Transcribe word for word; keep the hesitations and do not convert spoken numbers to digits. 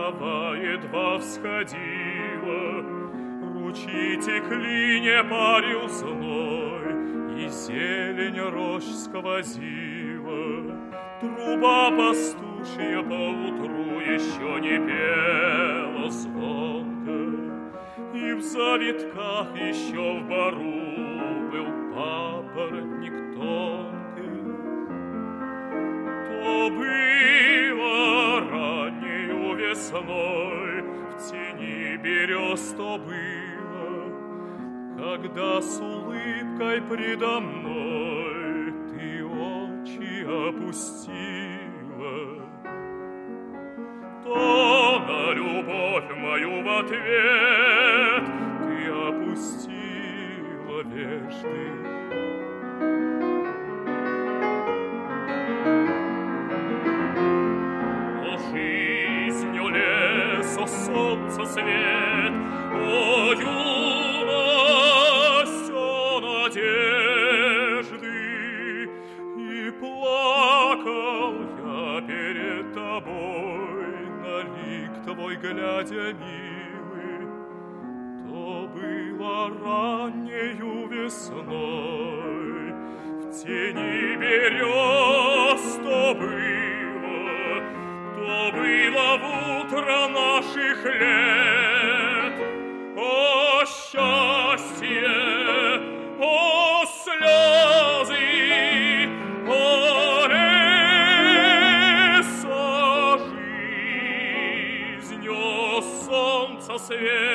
трава едва всходила, ручьи текли, не парил зной, и зелень рощ сквозила. Труба пастушья поутру еще не пела звонко, и в завитках еще в бару был папоротник тонкий. То было раннею весной, в тени берез то было, когда с улыбкой предо мной ты очи опустила. То на любовь мою в ответ ты опустила вежды. О, жизнью лес, о, солнце свет, о, юность, о, надежды, и плакал я перед тобой, на лик твой глядя, милый. То было раннею весной, в тени берез то было, то было в утро наших лет. О, счастье, о, слезы, о, лес, о, жизнь, о, солнце свет.